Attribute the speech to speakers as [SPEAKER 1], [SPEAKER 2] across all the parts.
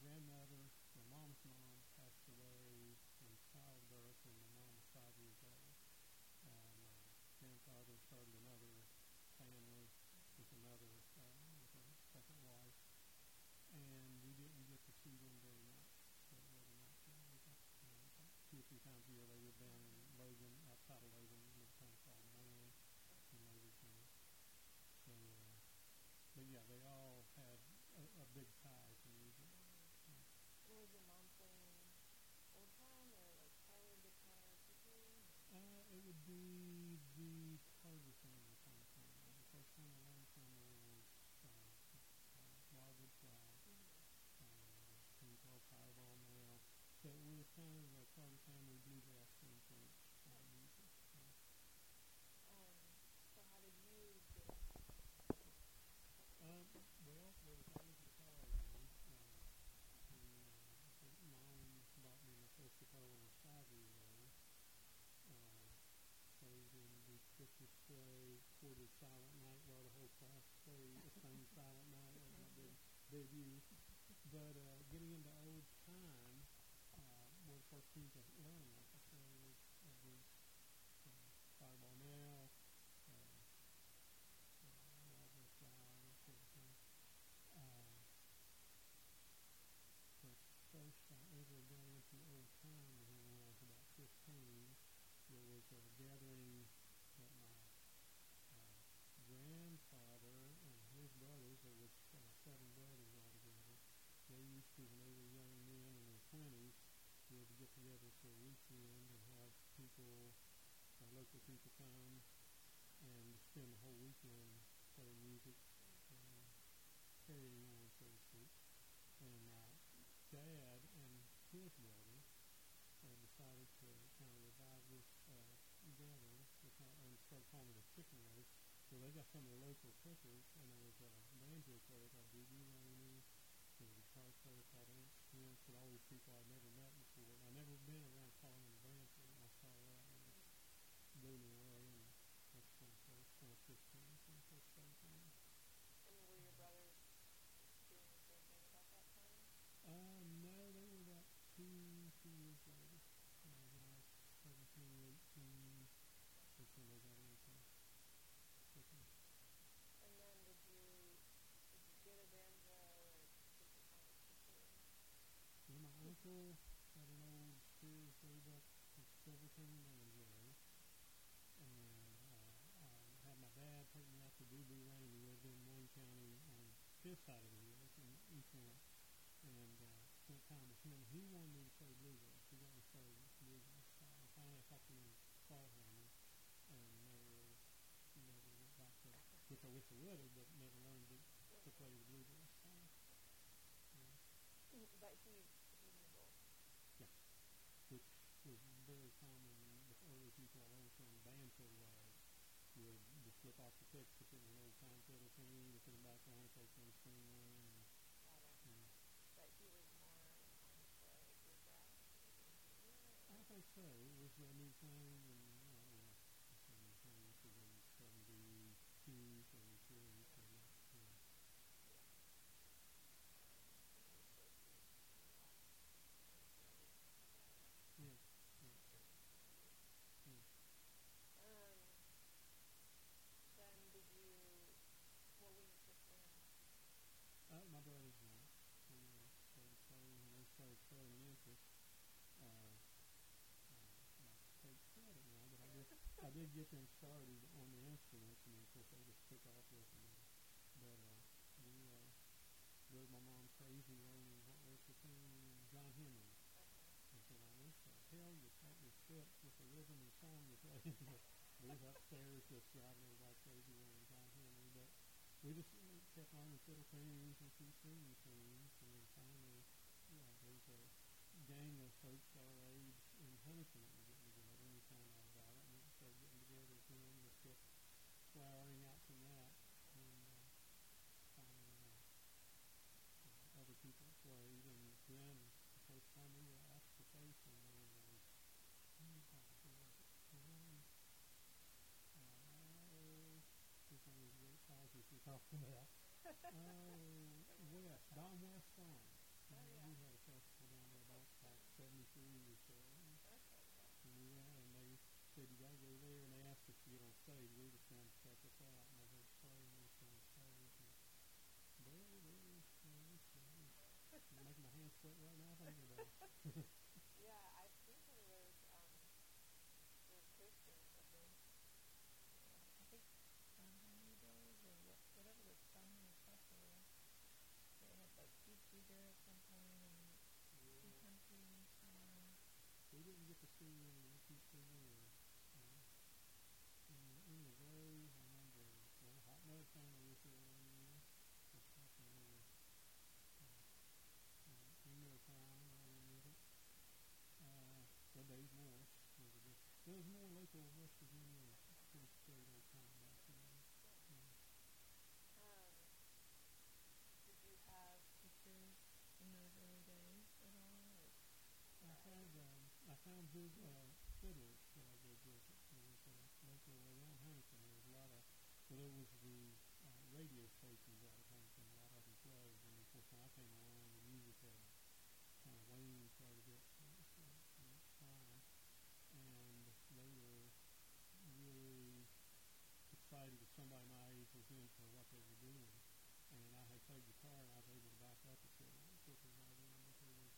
[SPEAKER 1] grandmother, my mom's mom, passed away in childbirth when my mom was 5 years old. My grandfather started another family with another with a second wife, and we didn't get to see them very much. Very much. We got about 2 or 3 times a year. They lived down in Logan, outside of Logan, in a town called Moran in Logan County. So, but yeah, they all had a big tie to music.
[SPEAKER 2] And was your mom playing old time or like power guitar, keyboard?
[SPEAKER 1] It would be the Carter family kind of thing. The first thing I learned from her was Wildwood Fly, thing called Fireball Now. So it was kind of a Carter family bluegrass influence music.
[SPEAKER 2] So how did you get
[SPEAKER 1] Well, there was always a guitar around. And I think Mom bought me my first guitar when I was 5 years old. Played in the Christmas play, recorded Silent Night while the whole class sang Silent Night. That was my big debut. But getting into old time, were the first tunes I learned, like I say, was Fireball Now, Wildwood Fly, that sort of thing. The first I ever got into old time was when I was about 15. There was a gathering that my grandfather and his brothers, there was 7 brothers all together. They used to, when they were young men in their 20s, would get together for a weekend and have people, local people come and spend the whole weekend playing music and carrying on, so to speak. And Dad and his brother decided to kind of revive this gathering and start calling it a chicken race. So they got some of the local pickers, and there was a banjo player called D.B. Rainey. There was a guitar player called Ant Spence, and all these people I'd never met before. I'd never been around calling the banjo, and I saw that, and it just blew me away. And that's when I first started playing.
[SPEAKER 2] And were your brothers doing the same thing about that time?
[SPEAKER 1] No, they were about 2 years later. When I was 17 or 18, that's when they got into picking.
[SPEAKER 2] And then did you get a banjo or did you find a teacher?
[SPEAKER 1] Well, my uncle had an old Sears Roebuck Silvertone banjo, and I had my dad take me out to D.B. Rainey, who lived in Wayne County on his side of the hills in East Lawrence, and spent time with him. He wanted me to play bluegrass. He got me started with bluegrass. Finally, I talked him into claw harmony, and never went back to it, which I wish I would have, but never learned to play the bluegrass style.
[SPEAKER 2] But he knew both.
[SPEAKER 1] Yeah, which was very common with early people I learned from. Banjo would just flip off the picks if it was an old time fiddle tune, to put them back on if they were going to string one.
[SPEAKER 2] Got it. But he was more inclined to play bluegrass because he was younger?
[SPEAKER 1] I think so. It was a new thing, and it's a new thing. This was in 72, 73, so not, yeah. Yeah, yeah, yeah.
[SPEAKER 2] Then what were your first bands?
[SPEAKER 1] My brothers and I, we started playing, and they started showing interest. I take credit now, but I did get them started on the instruments, and then of course they just took off with them. But we drove my mom crazy learning what was the thing, John Henry. I said, I wish the hell you taught your foot with the rhythm and song you're playing. We was upstairs just driving everybody crazy learning John Henry, but we just kept learning fiddle tunes and key string tunes, and then finally, there was a gang of folks our age in Huntington that were getting together, and we found out about it, and we started getting together again, and it's just flowering out from that, and finally other people played, and then the first time we were asked to play somewhere was, oh God, who was it? His name is Rick Houses you're talking about. West, Don West Farm.
[SPEAKER 2] Oh, yeah.
[SPEAKER 1] We '73 or so.
[SPEAKER 2] Okay, yeah.
[SPEAKER 1] And we went, and they said, you got to go there, and they asked us to get on stage. We were just going to check this out, and they heard us play, and we were on stage. And boy, it's making my hands sweat right now thinking about it.
[SPEAKER 2] Yeah, I've seen some of those posters of those. I think Sun Honey Bills or whatever the Sun Honey Festival. They had like Pete Seeger at some point and Tea Country songs.
[SPEAKER 1] We didn't get to see any Pete Seeger or any of those. I remember, Hot Mud Family was there one year. Of course, Town, I remember it. Dave Morris was a bit. There was more local West Virginia. Pretty straight old time back then. Yeah.
[SPEAKER 2] Did you have teachers in those early days at all?
[SPEAKER 1] I found fiddlers that I go visit. There was a local way down Huntington. There was a lot of, there was the radio stations out of Huntington. A lot of them played, and of course when I came along, the music had kind of waned quite a bit from its time, and they were really excited if somebody my age was into what they were doing. And I had played guitar, and I was able to back up a fiddle quicker right in, but there was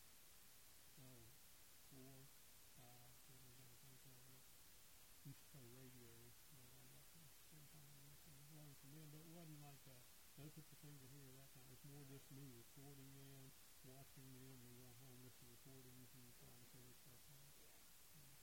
[SPEAKER 1] 4, 5 fiddlers I think of that used to play radio that I got to spend time with and learn from them. But it wasn't like no put your finger here or that kind. It was more just me recording them, watching them, me going home, listen to recordings, and trying to figure stuff out.
[SPEAKER 2] Yeah.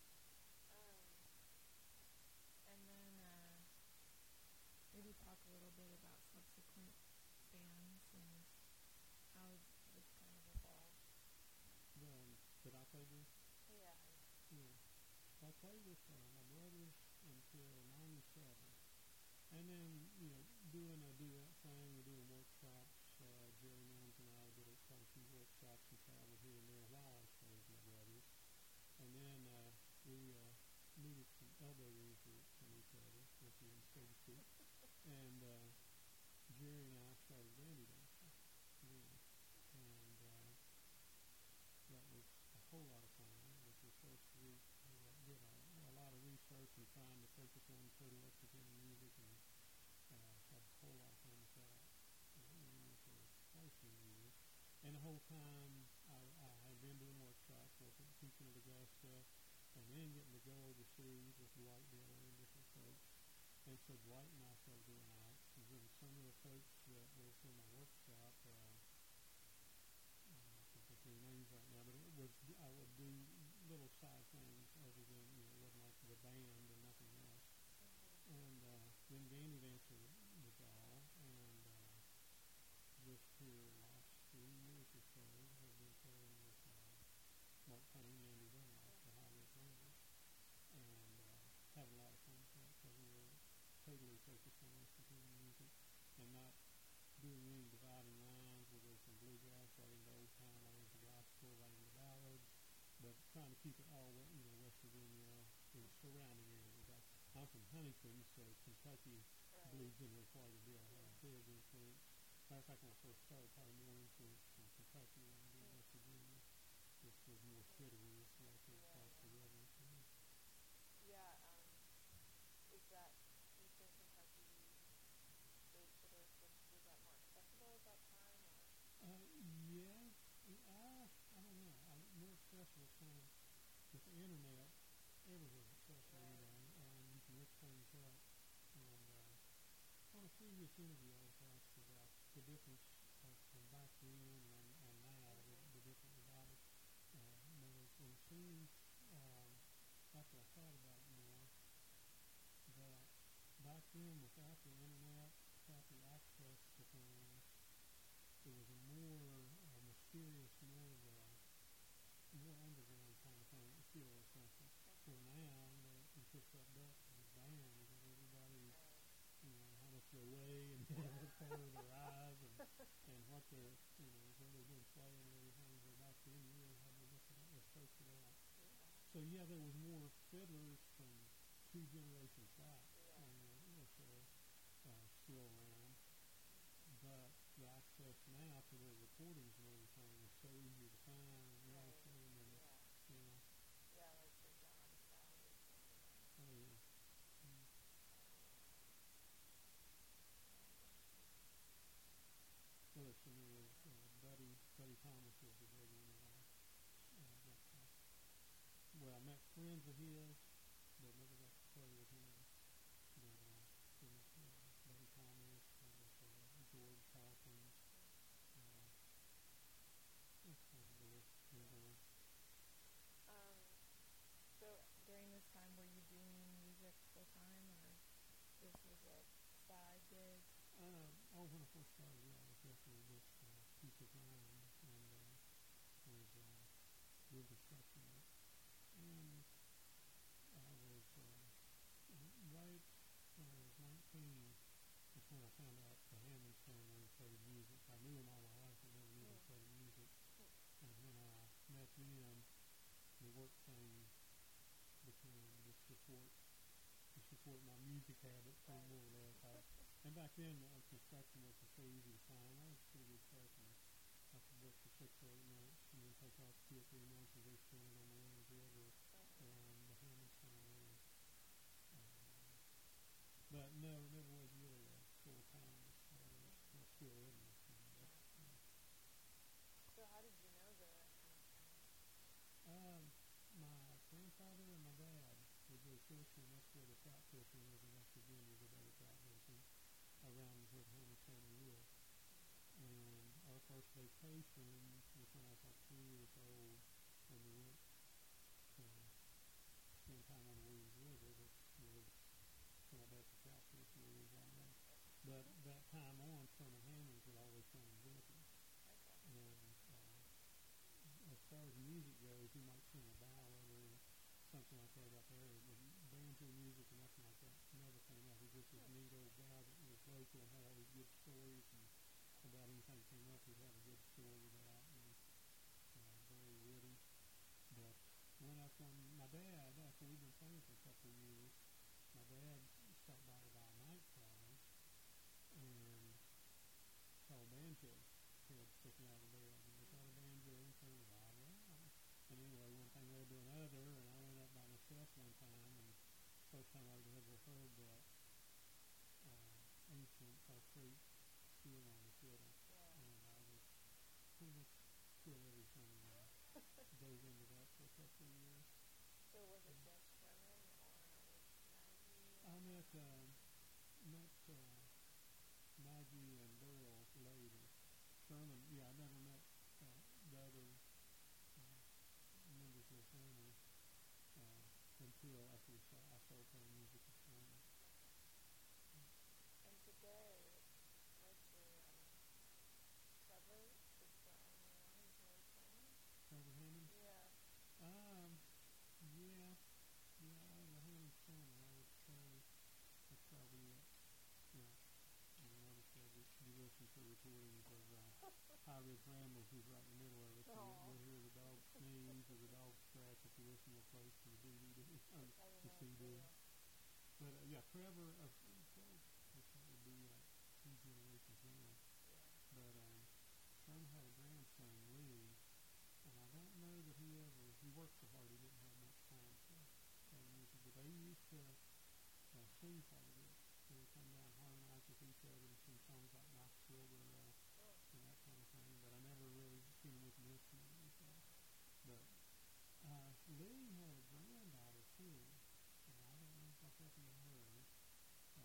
[SPEAKER 2] And then maybe talk a little bit about subsequent bands and how this kind of evolved.
[SPEAKER 1] Did I play this?
[SPEAKER 2] Yeah.
[SPEAKER 1] Yeah. I played with my brothers until '97, and then doing a duet thing, we're doing workshops. Jerry Mills and I did quite a few workshops and traveled here and there while I was playing with my brothers, and then we needed some elbow room from each other, if you so to speak, and Jerry and I started Dandy Dancer. Yeah. And that was a whole lot of fun. It was the first week we did a lot of research and trying to focus on total West Virginia music, and had a whole lot of fun with that. For quite a few years. And the whole time I had been doing workshops, teaching at Augusta, and then getting to go overseas with Dwight Dillon and different folks. And so Dwight and I started doing acts, and then some of the folks that were from my workshop, their names right now, but it was I would do little side things other than it wasn't like the band or nothing else. And then Dandy Dancer dissolved, and just here last 3 years or so have been playing with Mark Twain and Andy Dunlop, the Highway Runners, and having a lot of fun with that because we were totally focused on West Virginia music and not doing any dividing lines. We'll go from bluegrass right into old time, right into gospel, right into ballads, but trying to keep it all West Virginia and surrounding areas. I'm from Huntington, so Kentucky bleeds in there quite a bit. I have a big influence. Matter of fact, when I first started, probably more influence from Kentucky than I did West Virginia. Just was more fiddly, like across the river.
[SPEAKER 2] Yeah. Is that Eastern Kentucky? Those fiddlers was that more accessible at that time, or?
[SPEAKER 1] Yeah. I don't know. More accessible kind of with the internet. Everywhere's accessible, and you can look things up. And on a previous interview, I was asked about the difference from back then and now, the difference about it. It seems, after I thought about it more, that back then, without the internet, without the access to things, it was a more mysterious, more underground kind of thing, feel or something. Where now, you push that button and bam, you got everybody, how much they weigh and what color their eyes and what they're, where they've been playing and everything. But back then, you really had to look it up or search it out. So yeah, there was more fiddlers from 2 generations back, still around. But the access now to their recordings and everything is so easy to find. So got friends of his, but never got to play with him. But his buddy Thomas, George Hawkins. That's kind of the list goes on.
[SPEAKER 2] So during this time, were you doing music full time, or this was a side gig?
[SPEAKER 1] When I first started, yeah, it was definitely just peace of mind, and was doing construction work. And I was right when I was 19. That's when I found out the Hammonds family played music. I knew them all my life, but never knew they played music. And when I met them, the work thing became to support my music habits, so more or less. And back then, construction work was so easy to find. I was a pretty good person. I could work for 6 or 8 months and then take off 2 or 3 months as they spent it on the Williams River around the Hammonds family. But no, it never was really a full time as far as it still isn't.
[SPEAKER 2] So how did you know the Hammonds family?
[SPEAKER 1] My grandfather and my dad were both fishermen. That's where the trout fishing was in West Virginia, the better trout fishing, around where the Hammonds family lived. And our first vacation was when I was like 3 years old, and we went to spend time on the Williams River, which was for my dad to trout fish and Williams right now. But that time on, Sherman Hammonds would always come and visit us. And as far as music goes, he might sing a ballad or something like that up there. Banjo music and nothing like that never came up. He was just this neat old guy that was local and had all these good stories, and about anything that came up, he'd have a good story about, and very witty. But went up one, my dad, after we'd been playing for a couple of years, my dad stopped by to buy a night prize and saw a banjo head sticking out of the bed, and was that a banjo? And so was I, yeah. And anyway, one thing led to another, and I went up by myself one time, and first time I'd ever heard that ancient straight steel on the fiddle, and I was pretty much quit everything and dove into that for a couple of years.
[SPEAKER 2] So was it just Sherman or with Maggie?
[SPEAKER 1] I met Maggie and Burl later. Sherman, yeah, I never met the other members of the family until after I started playing music with Sherman.
[SPEAKER 2] And today, mostly Trevor is the only one who's really playing?
[SPEAKER 1] Trevor Hammond?
[SPEAKER 2] Yeah.
[SPEAKER 1] Yeah. The Hammond family, I would say that's probably it. Yeah. And like I said, you listen to recordings of High Ridge Ramblers, who's right in the middle of it. So you'll hear the dog sneeze or the dog scratch if you listen real close to the DVD or the CD. But yeah, Trevor, of course, that would be 2 generations down. But Sherman had a grandson, Lee, and I don't know that he worked so hard he didn't have much time to play music. But they used to sing quite a bit. They would come down, harmonize with each other, and sing songs like Knox Silver and that kind of thing. But I never really seen him with an instrument or anything. But Lee had a granddaughter too, and I don't know if I've happened to her.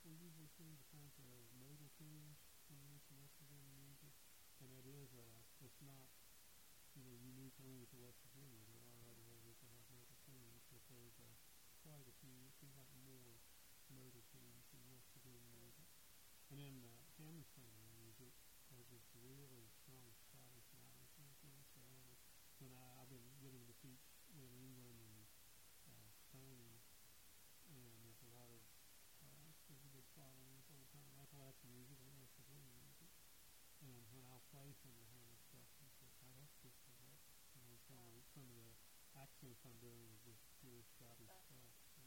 [SPEAKER 1] people usually seem to think of modal tunes when they mention West Virginia music, and that is, it's not, unique only to West Virginia. There are other areas that have modal tunes, but there's quite a few. It seems like more modal tunes in West Virginia music. And then Hammond family music has this really strong Scottish and Irish influence. So I've been getting to teach in England and Spain, and there's a lot of there's a big following of old time Appalachian music and West Virginia music. And when I'll play some of the Hammond stuff, I say, "Oh, that's just what some of the accents I'm doing is just pure Scottish stuff." So,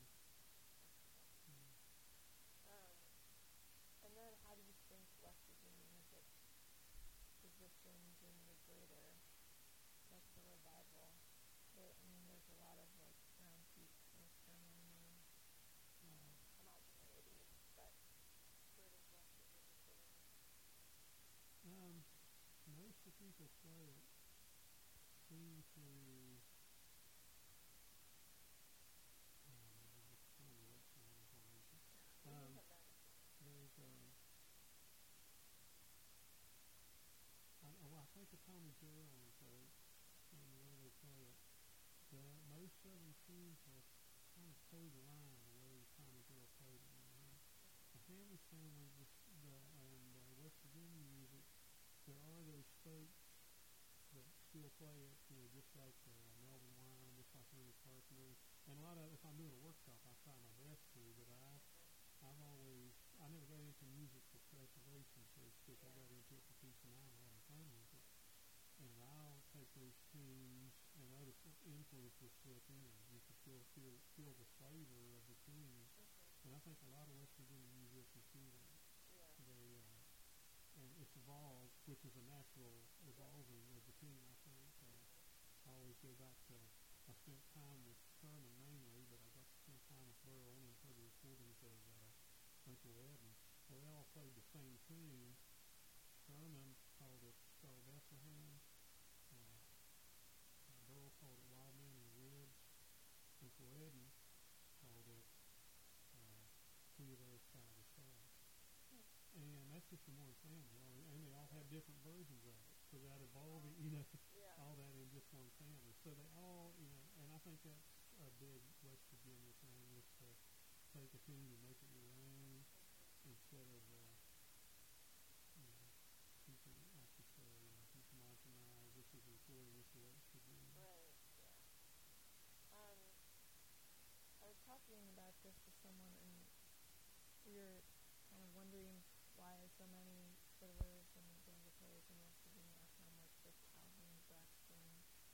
[SPEAKER 2] and then how do you think West Virginia music positions in the greater, like the revival? There's a lot of like Round Peak, North Carolina, homogeneity, but where does West Virginia fit in?
[SPEAKER 1] Most of the people play it seem to. I think the Tommy Gerald folks and the way they play it, most of them seem to kind of toe the line the way Tommy Gerald played it. The Hammond family, and West Virginia music, there are those folks that still play it, just like Melvin Wine, just like Ernie Carpenter. And a lot of, if I'm doing a workshop, I try my best to, but I never got into music for preservation, so to speak. I got into it for peace and I and having fun with it. And I'll take those tunes and other influences slip in. You can feel the flavor of the tune. And I think a lot of West Virginia musicians do that. And it's evolved, which is a natural evolving of the tune, I think. I always go back to, I spent time with Sherman mainly, but I got to spend time with Burl and heard the recordings of Uncle Ed. And they all played the same tune. Sherman called it Star of Bethlehem. Burl called it Wild Man in the Woods. Uncle Ed called it Queen of Earth, Child of Stars. And that's just from one family, and they all have different versions of it. So that evolving, all that in just one family. So they all, and I think that's a big West Virginia thing, is to take a tune and make it your own instead of, keeping it, like you say, you homogenize. This is a recording, this is West Virginia.
[SPEAKER 2] Right, yeah. I was talking about this with someone, and we were kind of wondering why so many fiddlers and banjo players in West Virginia are from like the Calhoun, Braxton,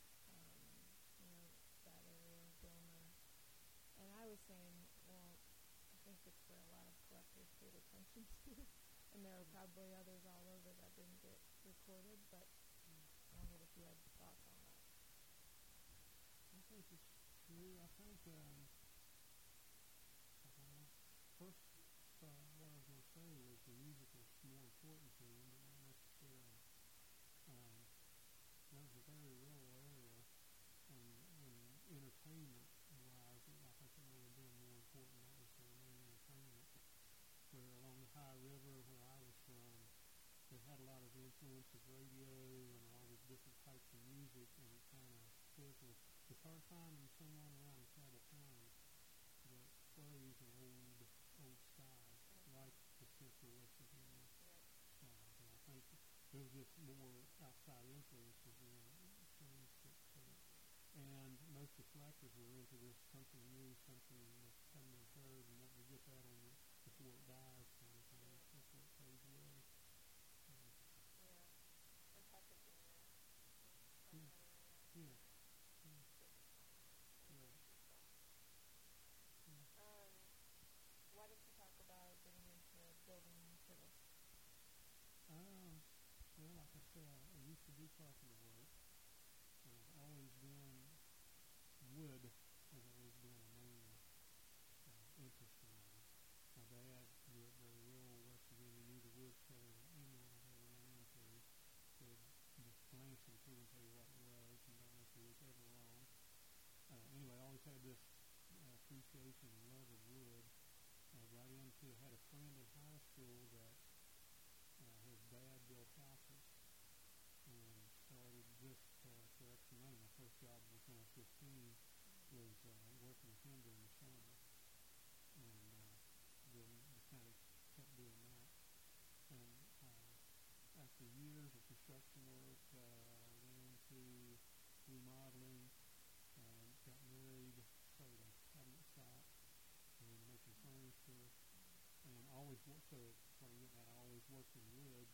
[SPEAKER 2] that area, Gilmer. And I was saying, well, I think it's where a lot of collectors paid attention to. And there are probably others all over that didn't get recorded, but I wondered if you had thoughts on that.
[SPEAKER 1] I think it's true. I think, first, what I was going to say was the music was more important to him, but not necessarily. That was a very rural area, and entertainment-wise, I think it may have been more important. That was their main entertainment. Where along the High River, where I was from, they had a lot of influence of radio and all these different types of music, and it kind of fizzled. It's hard finding someone around Cabell County that plays an old style, like the Central West Virginia style. And I think there was just more outside influences in changed it. And most of the collectors were into this something new, something that hadn't been heard, and wanting to get that on before it dies kind of thing, before it fades away.
[SPEAKER 2] And packaging that.
[SPEAKER 1] Yeah.
[SPEAKER 2] Why didn't you talk about getting into building fiddles?
[SPEAKER 1] Well, like I said, I used to do carpenter work, and I've always been, wood has always been a main interest of mine. My dad grew up very school that his dad built houses and started just for extra money. My first job was when I was 15 was working with him during the summer, and then just kind of kept doing that. And after years of construction work, went into remodeling, got married, started a cabinet shop, and making furniture, and always worked. So what I'm getting at, I always worked in wood.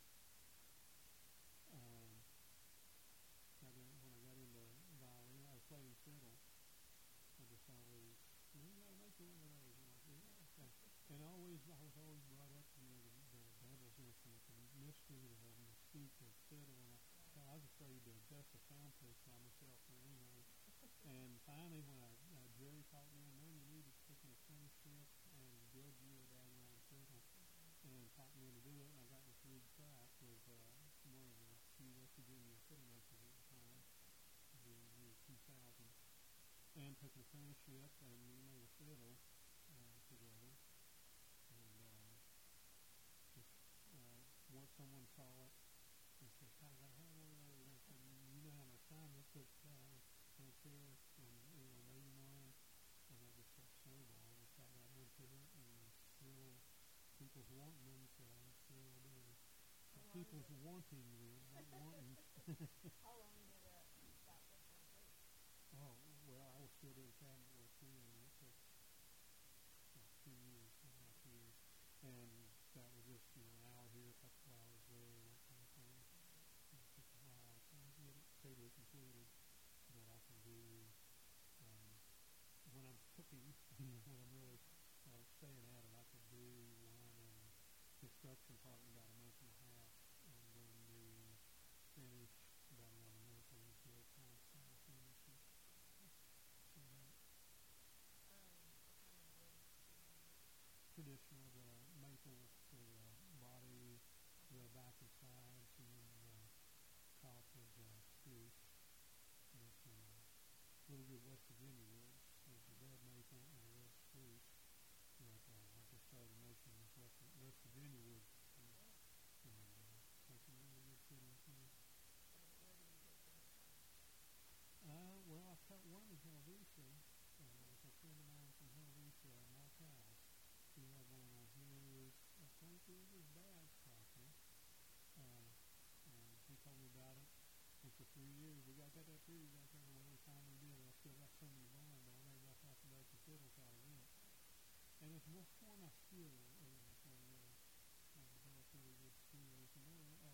[SPEAKER 1] Um, when I got into violin, I was playing fiddle. I just always, you gotta make one of those. And and I was always brought up, the devil's instrument, the mystery, the mystique of fiddle. And I was afraid to adjust the sound pitch by myself or anything. And finally, when Jerry taught me, I know you need to take an apprenticeship and build you a daggone fiddle, and taught me how to do it. And I got with Reed Pratt, was one of the few West Virginia fiddle makers at the time, in the year 2000, and took an apprenticeship, and we made a fiddle together. And just once someone saw it and said, "God, I gotta have one of those," and I said, "You know how much time it took right there, and made one." And that just kept snowballing. I got right into it, and still people's wanting them, so I'm still doing. People's wanting them, not wanting.
[SPEAKER 2] How long did that work take?
[SPEAKER 1] Oh, well, I was still doing cabinet work then, and it took 2 years, 2.5 years. And that was just, an hour here, a couple hours there, and that kind of thing. And it took a while to get it totally completed. But I can do, when I'm cooking, when I'm really staying at it, I could do one in construction part in about a month and a half, and then the finish about another month, and the build time style finish. And so that
[SPEAKER 2] What kind of wood do you use?
[SPEAKER 1] traditional, the maple for the body, the back and sides, and then the top is spruce. With really good West Virginia woods. There's a red maple and a red spruce that I just started making with West Virginia woods, and making really good fiddles here.
[SPEAKER 2] Where do you get those from?
[SPEAKER 1] Well, I cut one in Helvetia with a friend of mine from Helvetia, Mark House. He had one on his, I think it was his dad's property, and he told me about it. And for 3 years, we got that pretty. Well, we finally did it. I still got some in the barn, but I made about half a dozen fiddles out of it. And it's more my skill areas where I developed really good skills. And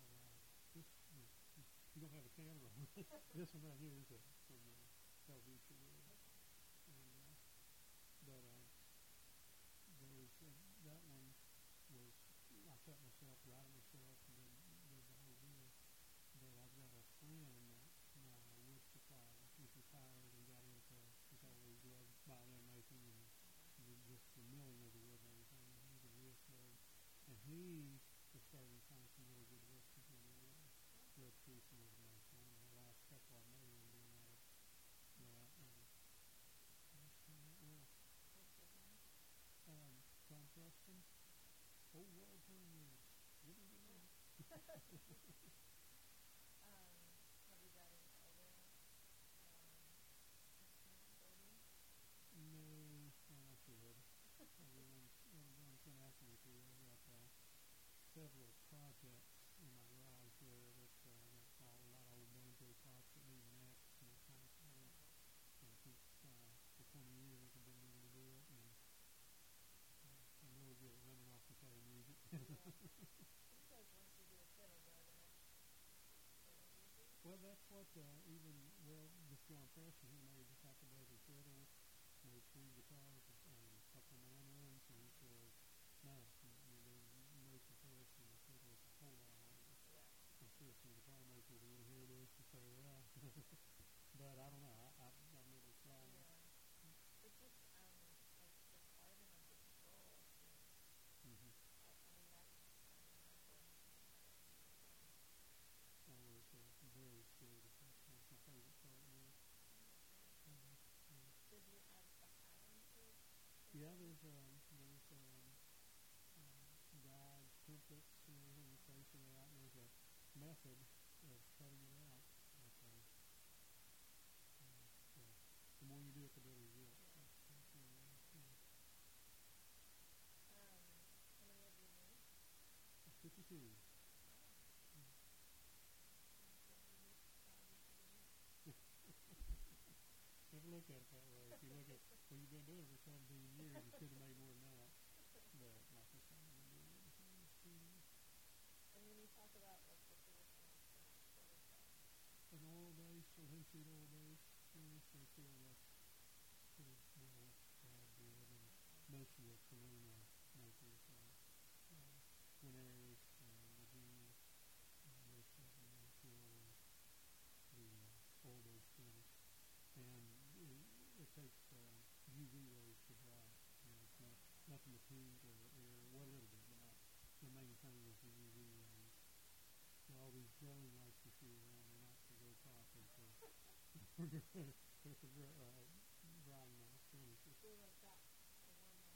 [SPEAKER 1] you don't have a camera on. This one right here is from Helvetia wood. And, but that one was, I cut myself, write it myself, and then did the whole deal. But I've got a friend that my wood supplier. He's retired and got into, he's always loved violin making and just the milling of the wood and everything. And he's in Lewisburg. And he is starting to find some really good West Virginia wood. Red spruce and red maple. And the last couple I've made him doing that. And it's turned out well.
[SPEAKER 2] What's your name?
[SPEAKER 1] John Preston. Old World Turn. Get him.
[SPEAKER 2] Have you got any other instrument building?
[SPEAKER 1] No, I should. Everyone's been asking me to. I've got several projects in my garage there that a lot of old banjo tops that need necks and that kind of thing. And for 20 years I've been able to do it, and I'm really good at running off and playing music.
[SPEAKER 2] He says once you do a fiddle, though, the next fiddle easy.
[SPEAKER 1] Well, that's what this John Preston, he made half a dozen fiddles, made 3 guitars and a couple of mandolins, and he said, no, no comparison. The fiddle is a whole lot harder.
[SPEAKER 2] Yeah.
[SPEAKER 1] I'm sure some guitar makers are going to hear this and say, well, but I don't know. I've never tried it.
[SPEAKER 2] Yeah. It's just, like the carving of the skull is,
[SPEAKER 1] Mm-hmm.
[SPEAKER 2] that's, my brain can't get it.
[SPEAKER 1] I was very scared at that time. method of cutting it out. But, so the more you do it, the better you get.
[SPEAKER 2] Yeah.
[SPEAKER 1] That's yeah.
[SPEAKER 2] How many have you made?
[SPEAKER 1] 52.
[SPEAKER 2] Wow.
[SPEAKER 1] Mm. Never looked at it that way. If you look at, well, you've been doing it for 17 years, you should have made more than that. But, like I said, I've been doing it for 2 years.
[SPEAKER 2] And when you talk about like the traditional spinach, what is that?
[SPEAKER 1] An oil base, a linseed oil base, they feel that's pretty well good. And most of the Corona makers, Linares, Virginia, most of them feel the oil-based spinach. And it takes UV rays to dry it. It's nothing but heat or air, well, a little bit, but not. The main thing is the UV rays. So all these growing lights you see around, they're not to grow properly for they're for drying out spinaches.
[SPEAKER 2] So like that, the one that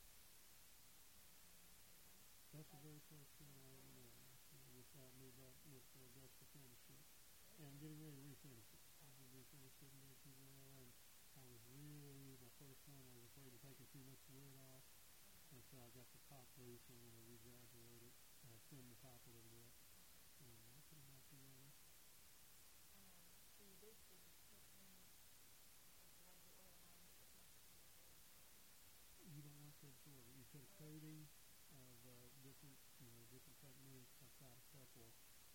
[SPEAKER 1] That's the very first one I ever made. Made that with Augusta Apprenticeship. And getting ready to refinish it. I did refinish it and did it too well. And I was really, my first one, I was afraid of taking too much wood off. And so I got the top loose, and when I regraduated, trimmed the top a little bit. And I put them back together.
[SPEAKER 2] So you basically just put in, like rub the oil on it as much as you would.
[SPEAKER 1] You don't want to absorb it. You put a coating of different techniques. I've tried a couple.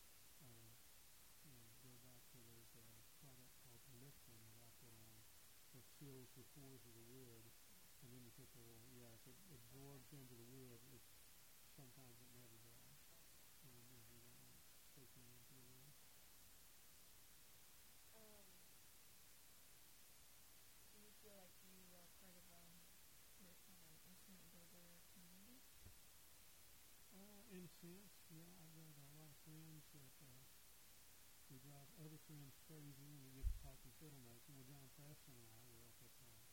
[SPEAKER 1] Go back to there's a product called Lipton that I put on that seals the pores of the wood, and then you put the oil. Yeah, if it absorbs into the wood, sometimes it never dries, and you don't want it soaking into the wood.
[SPEAKER 2] Do you feel like you are part of instrument builder community?
[SPEAKER 1] In a sense, yeah. I've got a lot of friends that we drive other friends crazy when we get to talking fiddle making. Well, John Preston and I were up at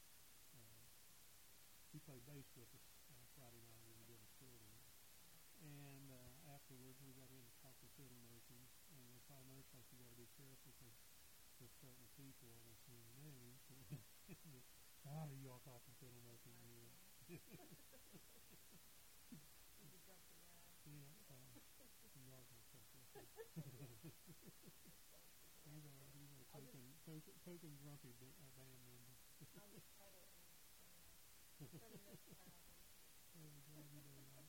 [SPEAKER 1] he played bass with us Friday night when we did a building. And afterwards we got into talking fiddle making, and it's almost like you got to be careful because there's certain people, I won't say any names, God, are you all talking fiddle making?
[SPEAKER 2] You could jump around.
[SPEAKER 1] Yeah, you are going to check this out. Token grumpy band member.
[SPEAKER 2] I'll just title it Feminist Childhood.
[SPEAKER 1] Oh, glad you know that.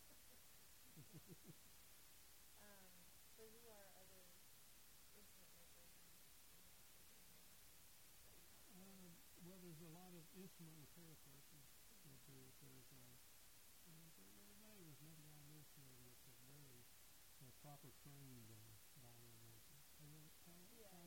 [SPEAKER 2] So who are other instrument makers in West Virginia that you talk about?
[SPEAKER 1] Well, there's a lot of instrument repair persons that do it. There's the other day was another guy I mentioned that's a very proper trained violin maker.
[SPEAKER 2] Yeah.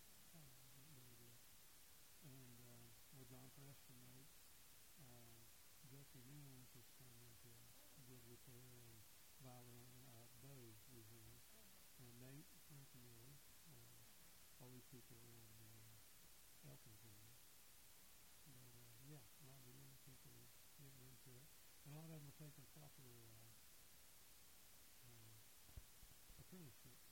[SPEAKER 1] And John Preston makes. Jeffrey Mills has turned into wood repair and violin bows recently. And Nate McNeely, all these people around Elkington. But yeah, a lot of the young people are getting into it. And a lot of them are taking proper apprenticeship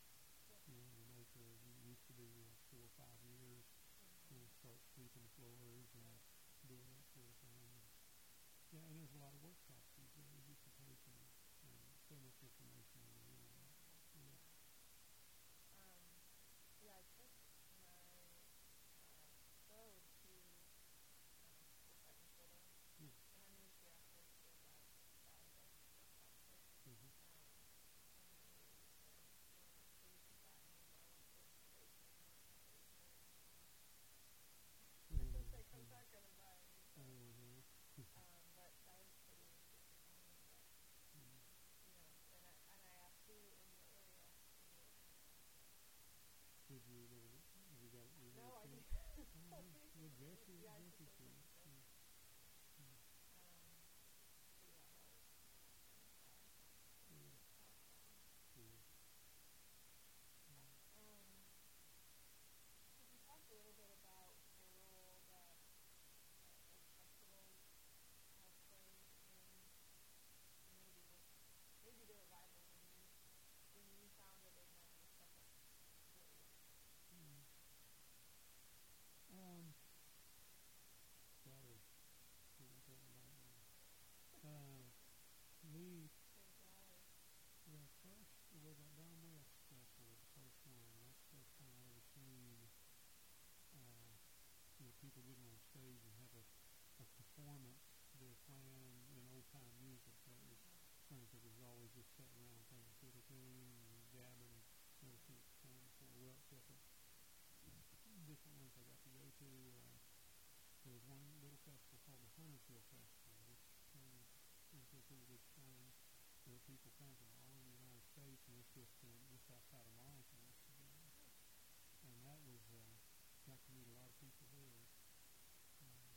[SPEAKER 1] strength. It was always just sitting around playing fiddle tune and jamming ever since born before. Well, except for different ones I got to go to. There was one little festival called the Huntersville Festival, which included big swing where people come from all over the United States, and it's just outside of Marlton, and that was got to meet a lot of people there. Uh,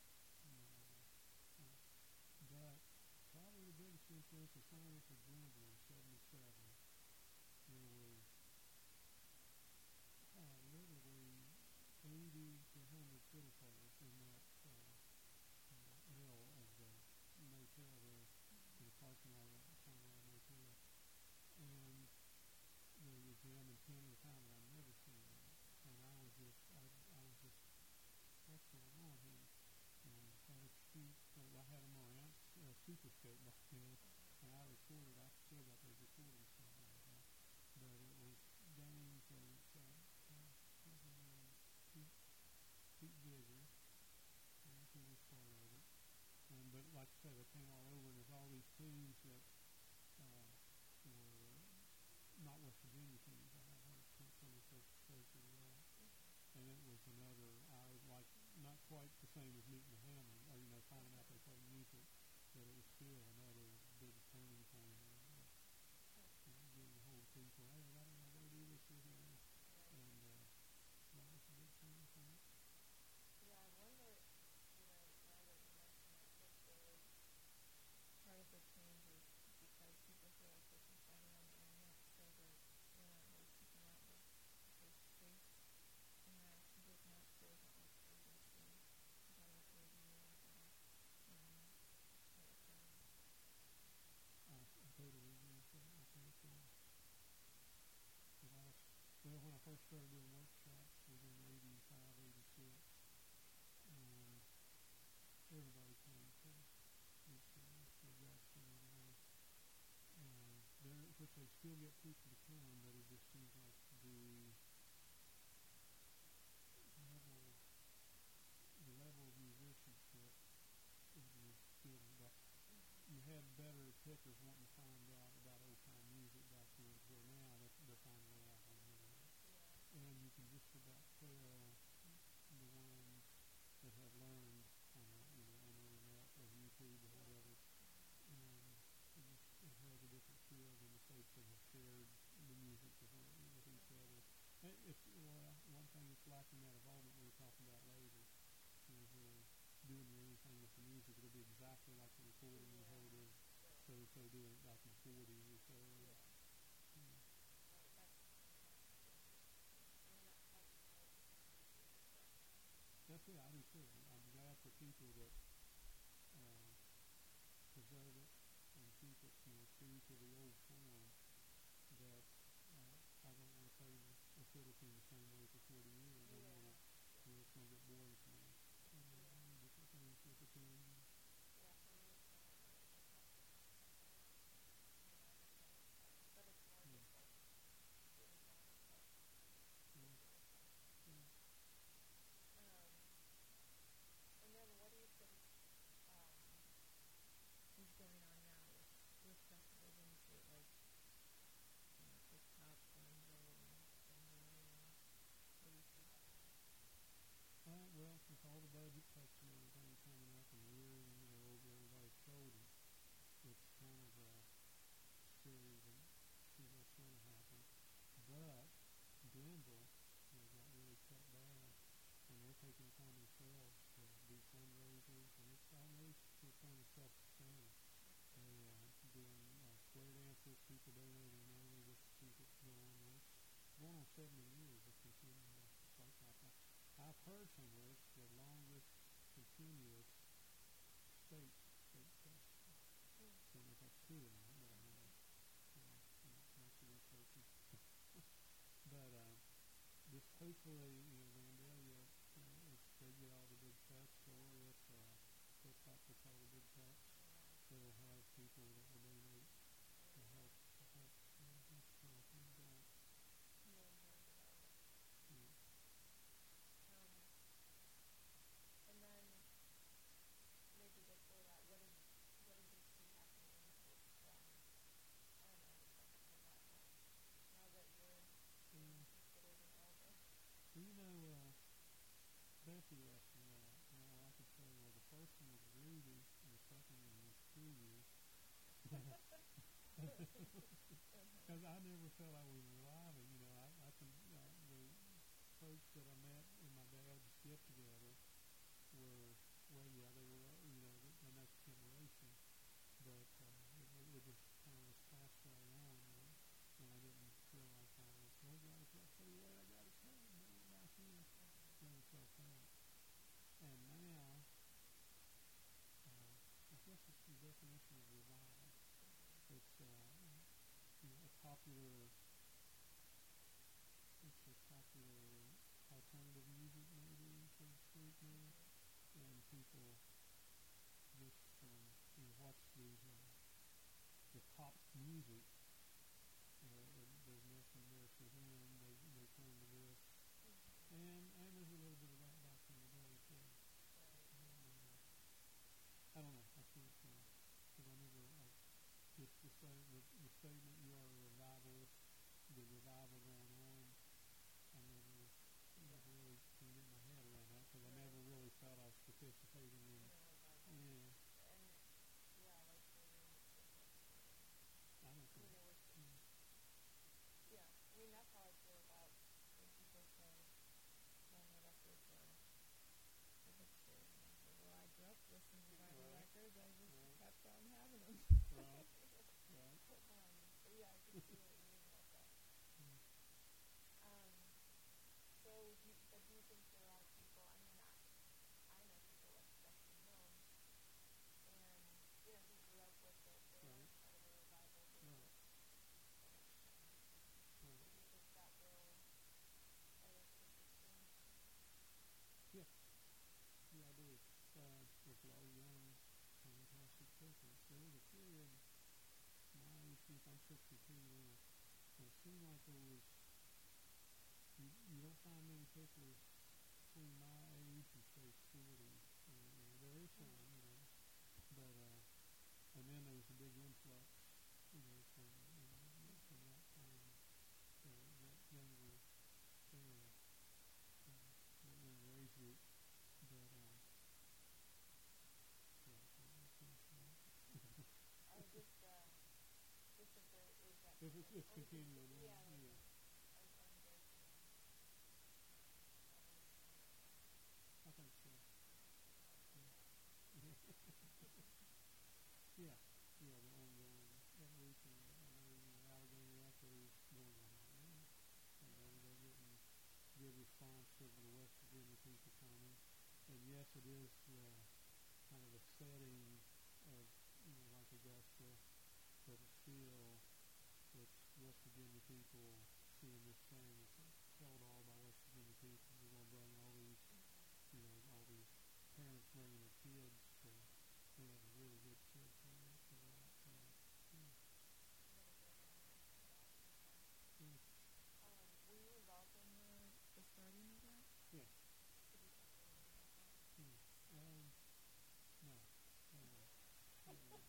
[SPEAKER 1] uh, but probably the biggest influence was when I went to Denver in '77. There was literally 80 to 100 fiddle players in that middle of the motel there, in the parking lot of the Conrad Motel, and they were jamming 10 at a time, and I'd never seen that. And I was just what's going on here? And had a sheet, I had a Marantz Super Scope back then, and I recorded. I still got those recordings somewhere, but it was Gaines and Pete Jigger, and he was part of it. But like I said, they came all over, and there's all these tunes that were not West Virginia tunes. I had some of the folks exposed to that. And it was another, like, not quite the same as meeting the Hammond, or, finding out they play music, but it was still another big turning point. Getting a hold of people, hey, why don't I go do this with you? And that was a big turning point.
[SPEAKER 2] Yeah, I wonder, now that you mention it, if there is part of the change is because people feel like they can find it on the internet, so that they're not really seeking out the face-to-face interaction. There's not, there isn't like urgency about it radio or
[SPEAKER 1] I totally agree with that. I think when I first started doing workshops was in '85, '86, and everybody came to Jackson, which they still get people to come, but it just seems like the level of musicianship was getting back. You had better pickers wanting to find out about old time music back then, where now they're finding it out on the internet. And you can just about tell the ones that have learned on the internet or YouTube or whatever, and it has a different feel than the folks that have shared the music with each other. One thing that's lacking that involvement we were talking about later is doing your own thing with the music. It'll be exactly like the recording you heard of, so doing it like in the 40s or so. That's it. I do too. I'm glad for people that preserve it and keep it, true to the old form. That I don't want to play a fiddle tune the same way for 40 years. I don't want to. It's going to get boring for me. Different things with the tune.
[SPEAKER 2] And then what do you think is going on now with festivals in the state, like Kids Pop, Glenville, and Denver, and what do you think?
[SPEAKER 1] Well, since Because I never felt I was reviving. I can the folks that I met in my dad's get together were well, yeah, they were the next generation, but it just kind of was passed right on, and I didn't feel like I was I tell you what, I got it covered, man, back then. Never felt that, and now I guess it's the definition of revival. It's a popular, it's a popular alternative music, maybe, so to speak, now, and people just what's the pop music. There's nothing there for them. They turn to this, and there's a little bit of that back in the day too. I don't know. I can't because I never just to say the statement you are a revivalist, the revival going on. I never really can get my head around that because I never really felt I was participating in. Yeah. I don't think.
[SPEAKER 2] Yeah, I mean that's how I feel about when people say when the records are hipsters, and I say, well, I grew up listening to vinyl records. I just kept on having them.
[SPEAKER 1] Right. Right.
[SPEAKER 2] But yeah, I can see what you mean about that. But do you think there are people? I mean, I know people like Justin Milne, and he grew up with it. They are part of a revival movement. Do you think that will ever persist?
[SPEAKER 1] Yeah. Yeah, I do. With a lot of young, fantastic people. There was a period, my age group, I'm 62 now, but it seemed like there was, you don't find many people between my age and say 40. There is some, but, and then there was a big influx, from that time, that younger era, that younger age group, but,
[SPEAKER 2] I was just if there is that.
[SPEAKER 1] If it's continuing,
[SPEAKER 2] yeah.
[SPEAKER 1] Yeah. I think so. Yeah. Yeah, the ongoing evolution. I know, Allegheny Echoes going on right now. And they're getting good response to the West Virginia people coming. And yes, it is kind of a setting of, like Augusta, but it's still, it's West Virginia people seeing this thing. It's held all by West Virginia people. We're going to bring all these, all these parents bringing their kids to, we have a really good kid turnout for that.
[SPEAKER 2] Were you involved in the starting of that?
[SPEAKER 1] Yeah. No. Okay.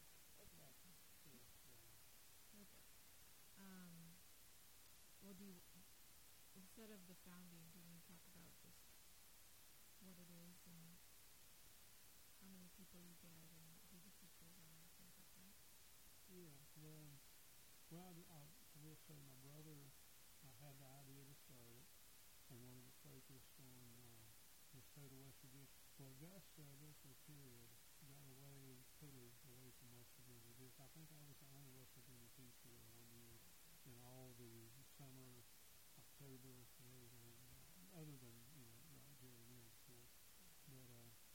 [SPEAKER 2] Well, instead of the founding, do you want to talk about just what it is and how many people you get and who the teachers are and things like that?
[SPEAKER 1] Yeah. Well, I will say my brother had the idea to start it and wanted to focus on the state of West Virginia. Well, Augusta, there for a period, got totally away from West Virginia. I think I was the only West Virginia teacher there one year in all the summer, October, and everything, other than, right here and there, of course. But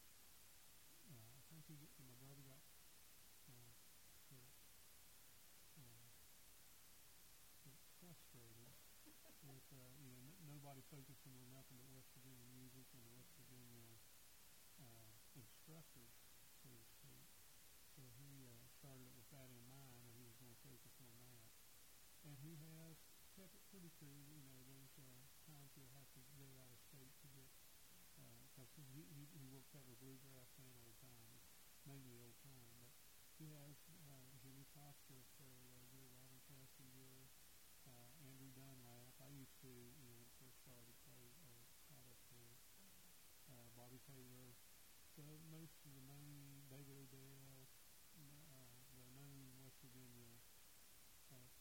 [SPEAKER 1] I think my brother got frustrated with, nobody focusing on nothing but West Virginia music and West Virginia instructors, so to speak. So he started it with that in mind, that he was going to focus on that. And he has kept it pretty true. There's times he'll have to go out of state to get, because he will cover bluegrass and old time, mainly old time. But he has Jimmy Foster fairly regular, Robin Kessinger, Andrew Dunlap. I used to, when it first started, play out up there. Bobby Taylor. So most of the main, David Odell, the main West Virginia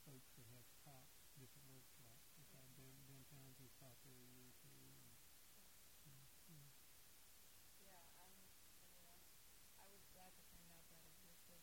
[SPEAKER 1] times we've taught there a year or two. And, yeah.
[SPEAKER 2] Yeah, I was glad to find out that existed.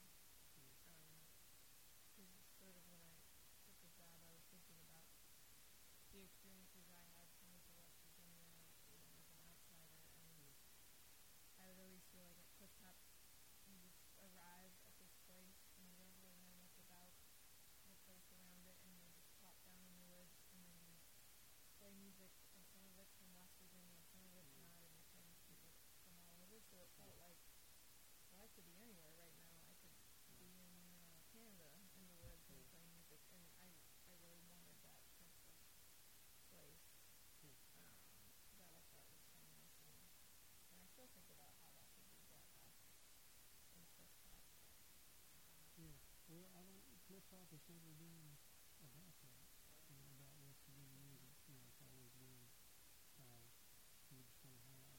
[SPEAKER 2] Because sort of when I took the job, I was thinking about the experiences I had coming to West Virginia, as an outsider, and I would always feel like at Cliff Top, you just arrive at this place and you don't really know much about the place around it, and you just plop down in the woods, and then you play music, and some of it's from West Virginia, and some of it's not, and you're playing with people from all over, so it felt like, well, I could be anywhere right now. I could be in Canada in the woods and playing music, and I really wanted that sense of place that I thought was kind of missing, and I still think about how that could be brought back in Cliff Top.
[SPEAKER 1] Yeah. Well, Cliff Top has never been about that. About West Virginia music. It's always been, we're just going to have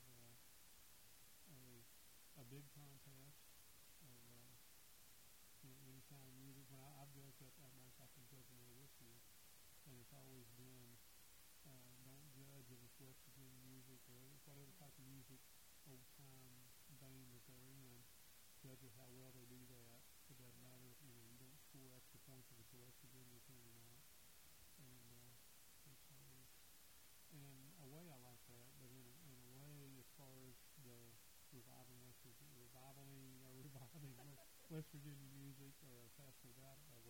[SPEAKER 1] a big contest of, any kind of music. When I've judged that, as a matter of fact, I'm judging there this year, and it's always been, don't judge if it's West Virginia music or whatever type of music, old time vein that they're in. Judge it how well they do that. It doesn't matter if you don't score extra points if it's a West Virginia tune or not. And it's always, and a way I like that, but in a way, as far as the reviving West Virginia music or passing it out